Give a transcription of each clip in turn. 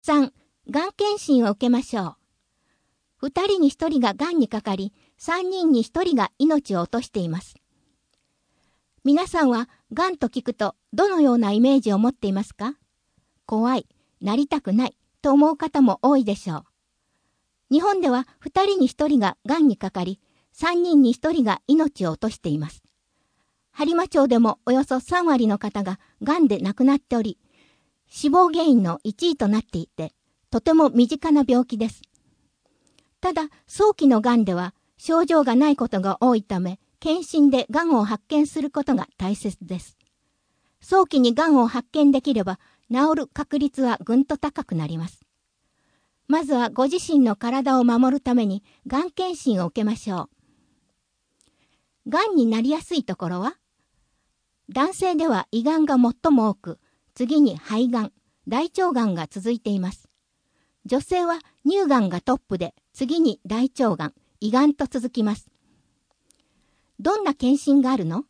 3、がん検診を受けましょう。2人に1人ががんにかかり、3人に1人が命を落としています。皆さんはがんと聞くとどのようなイメージを持っていますか？怖い、なりたくないと思う方も多いでしょう。日本では2人に1人ががんにかかり、3人に1人が命を落としています。播磨町でもおよそ3割の方ががんで亡くなっており、死亡原因の1位となっていて、とても身近な病気です。ただ、早期のがんでは症状がないことが多いため、検診でがんを発見することが大切です。早期にがんを発見できれば、治る確率はぐんと高くなります。まずはご自身の体を守るために、がん検診を受けましょう。がんになりやすいところは、男性では胃がんが最も多く、次に肺がん、大腸がんが続いています。女性は乳がんがトップで、次に大腸がん、胃がんと続きます。どんな検診があるの？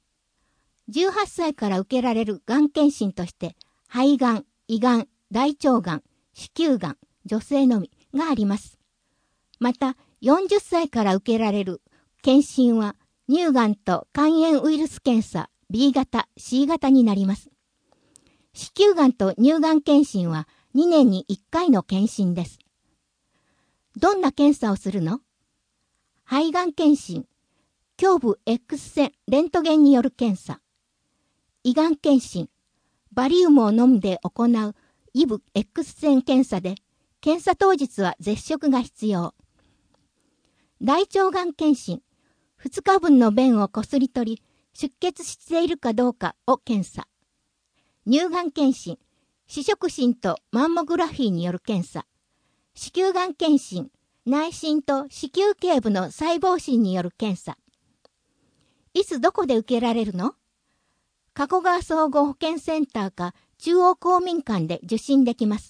18 歳から受けられるがん検診として、肺がん、胃がん、大腸がん、子宮がん、女性のみがあります。また、40歳から受けられる検診は、乳がんと肝炎ウイルス検査 B 型、C 型になります。子宮がんと乳がん検診は2年に1回の検診です。どんな検査をするの？肺がん検診、胸部 X 線レントゲンによる検査。胃がん検診、バリウムを飲んで行う胃部 X 線検査で、検査当日は絶食が必要。大腸がん検診、2日分の便をこすり取り、出血しているかどうかを検査。乳がん検診、視触診とマンモグラフィーによる検査。子宮がん検診、内診と子宮頸部の細胞診による検査。いつどこで受けられるの？加古川総合保健センターか中央公民館で受診できます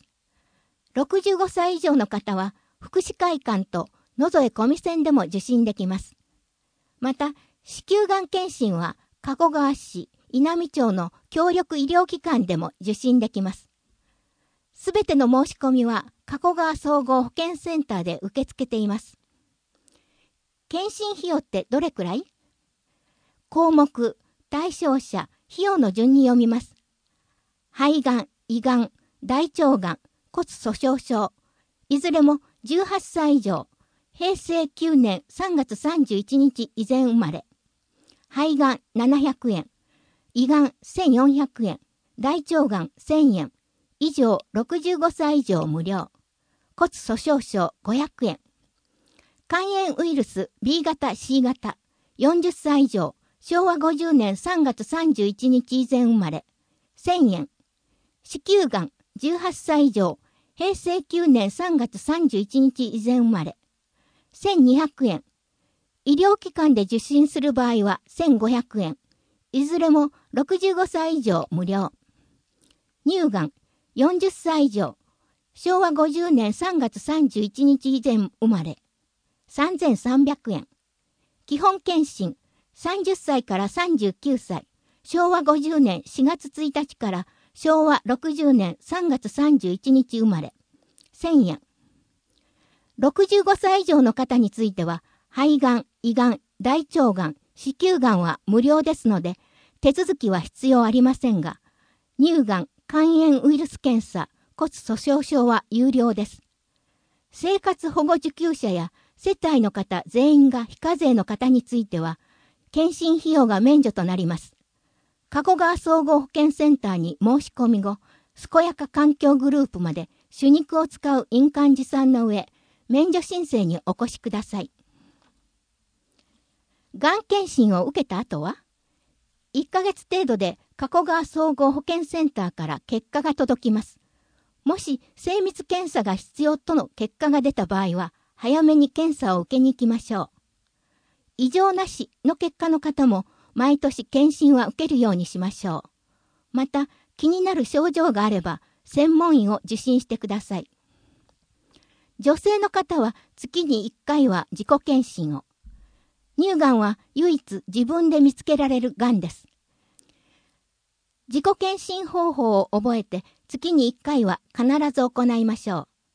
。65歳以上の方は福祉会館と野添小見線でも受診できます。また、子宮がん検診は加古川市稲美町の協力医療機関でも受診できます。すべての申し込みは加古川総合保健センターで受け付けています。検診費用ってどれくらい？項目、対象者、費用の順に読みます。肺がん、胃がん、大腸がん、骨粗しょう症、いずれも18歳以上、平成9年3月31日以前生まれ。肺がん700円、胃がん1400円、大腸がん1000円、以上65歳以上無料。骨粗しょう症500円。肝炎ウイルス B 型 C 型、40歳以上、昭和50年3月31日以前生まれ、1000円。子宮がん18歳以上、平成9年3月31日以前生まれ、1200円。医療機関で受診する場合は1500円。いずれも65歳以上無料。乳がん40歳以上、昭和50年3月31日以前生まれ、3300円。基本検診30歳から39歳、昭和50年4月1日から昭和60年3月31日生まれ、1000円。65歳以上の方については、肺がん、胃がん、大腸がん、子宮がんは無料ですので、手続きは必要ありませんが、乳がん、肝炎ウイルス検査、骨粗しょう症は有料です。生活保護受給者や世帯の方全員が非課税の方については、検診費用が免除となります。加古川総合保健センターに申し込み後、健やか環境グループまで手肉を使う印鑑持参の上、免除申請にお越しください。がん検診を受けた後は、1ヶ月程度で加古川総合保健センターから結果が届きます。もし精密検査が必要との結果が出た場合は、早めに検査を受けに行きましょう。異常なしの結果の方も毎年検診は受けるようにしましょう。また気になる症状があれば専門医を受診してください。女性の方は月に1回は自己検診を。乳がんは唯一自分で見つけられるがんです。自己検診方法を覚えて月に1回は必ず行いましょう。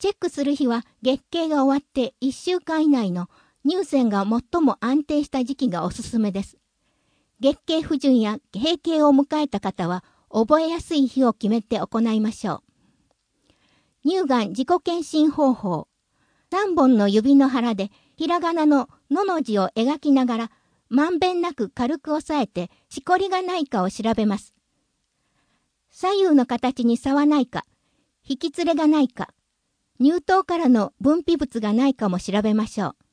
チェックする日は月経が終わって1週間以内の乳腺が最も安定した時期がおすすめです。月経不順や閉経を迎えた方は覚えやすい日を決めて行いましょう。乳がん自己検診方法。3本の指の腹でひらがなののの字を描きながらまんべんなく軽く押さえてしこりがないかを調べます。左右の形に差はないか、引き連れがないか、乳頭からの分泌物がないかも調べましょう。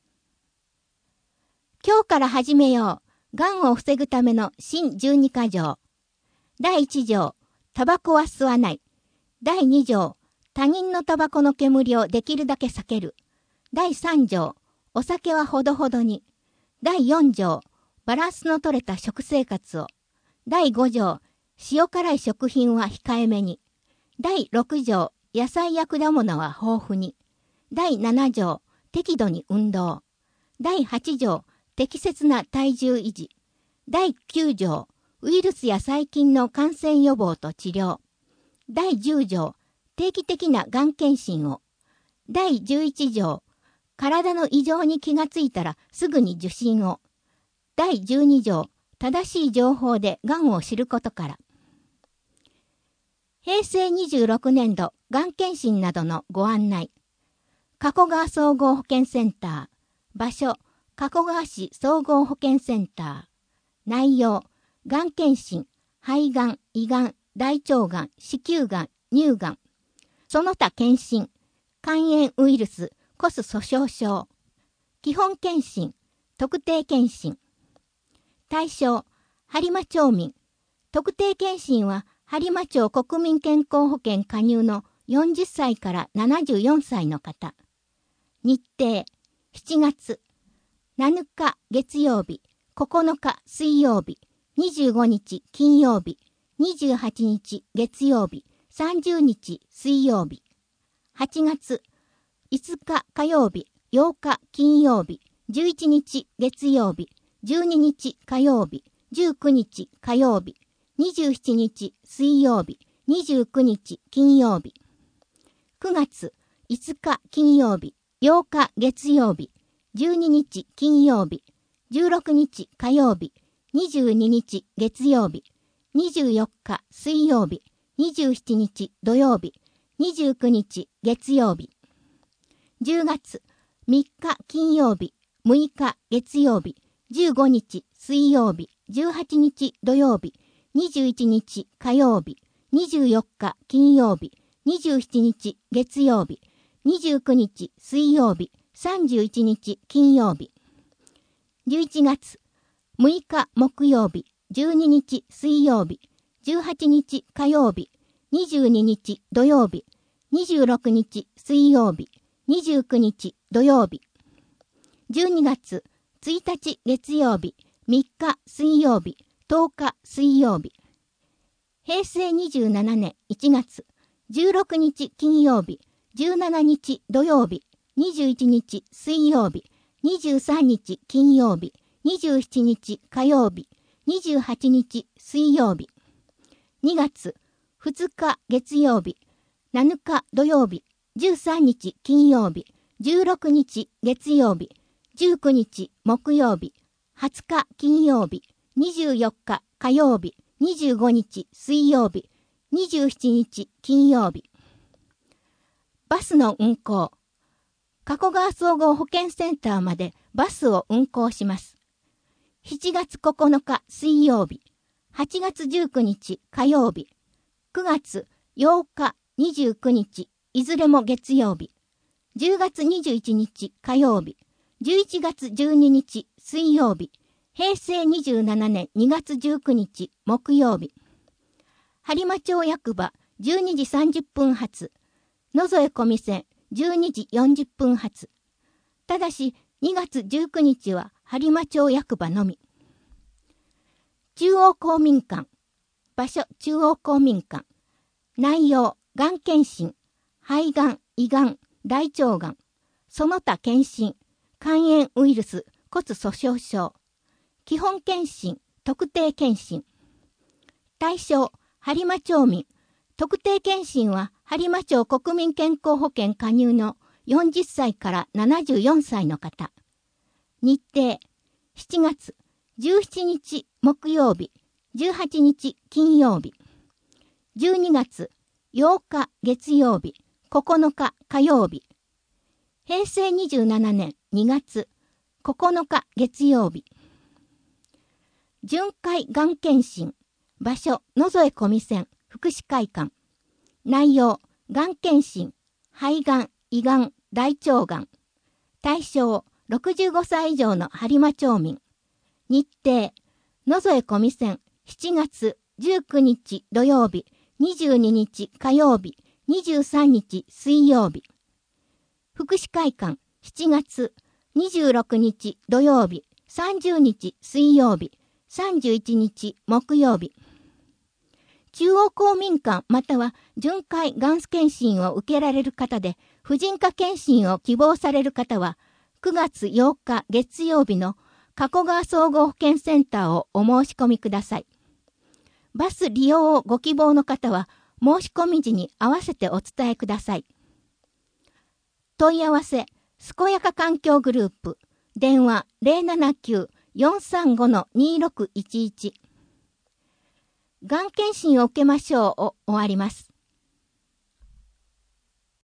今日から始めよう。がんを防ぐための新12か条。第1条、タバコは吸わない。第2条、他人のタバコの煙をできるだけ避ける。第3条、お酒はほどほどに。第4条、バランスの取れた食生活を。第5条、塩辛い食品は控えめに。第6条、野菜や果物は豊富に。第7条、適度に運動。第8条、適切な体重維持。第9条、ウイルスや細菌の感染予防と治療。第10条、定期的ながん検診を。第11条、体の異常に気がついたらすぐに受診を。第12条、正しい情報でがんを知ることから。平成26年度がん検診などのご案内。加古川総合保健センター。場所、加古川市総合保健センター。内容、がん検診、肺がん、胃がん、大腸がん、子宮がん、乳がん。その他検診、肝炎ウイルス、コス粗しょう症。基本検診、特定検診。対象、播磨町民。特定検診は、播磨町国民健康保険加入の40歳から74歳の方。日程、7月、7日月曜日、9日水曜日、25日金曜日、28日月曜日、30日水曜日。8月、5日火曜日、8日金曜日、11日月曜日、12日火曜日、19日火曜日、27日水曜日、29日金曜日。9月5日金曜日、8日月曜日、12日金曜日、16日火曜日、22日月曜日、24日水曜日、27日土曜日、29日月曜日。10月3日金曜日、6日月曜日、15日水曜日、18日土曜日、21日火曜日、24日金曜日、27日月曜日、29日水曜日、31日金曜日。11月6日木曜日、12日水曜日、18日火曜日、22日土曜日、26日水曜日、29日土曜日。12月1日月曜日、3日水曜日、10日水曜日。平成27年1月、16日金曜日、17日土曜日、21日水曜日、23日金曜日、27日火曜日、28日水曜日。2月2日月曜日、7日土曜日、13日金曜日、16日月曜日、19日木曜日、20日金曜日、24日火曜日、25日水曜日、27日金曜日。バスの運行。加古川総合保健センターまでバスを運行します。7月9日水曜日、8月19日火曜日、9月8日29日いずれも月曜日、10月21日火曜日、11月12日水曜日、平成27年2月19日木曜日。播磨町役場12時30分発、野添込み線12時40分発。ただし2月19日は播磨町役場のみ。中央公民館。場所中央公民館。内容、がん検診、肺がん、胃がん、大腸がん、その他検診、肝炎ウイルス、骨粗しょう症。基本検診、特定検診。対象、播磨町民。特定検診は播磨町国民健康保険加入の40歳から74歳の方。日程、7月17日木曜日、18日金曜日。12月8日月曜日、9日火曜日。平成27年2月9日月曜日。巡回がん検診。場所、野添小見線、福祉会館。内容、がん検診、肺がん、胃がん、大腸がん。対象、65歳以上の播磨町民。日程、野添小見線、7月19日土曜日、22日火曜日、23日水曜日。福祉会館、7月26日土曜日、30日水曜日、31日木曜日。中央公民館または巡回がん検診を受けられる方で、婦人科検診を希望される方は、9月8日月曜日の加古川総合保健センターをお申し込みください。バス利用をご希望の方は、申し込み時に合わせてお伝えください。問い合わせ、健やか環境グループ、電話 079-435-2611。がん検診を受けましょうを終わります。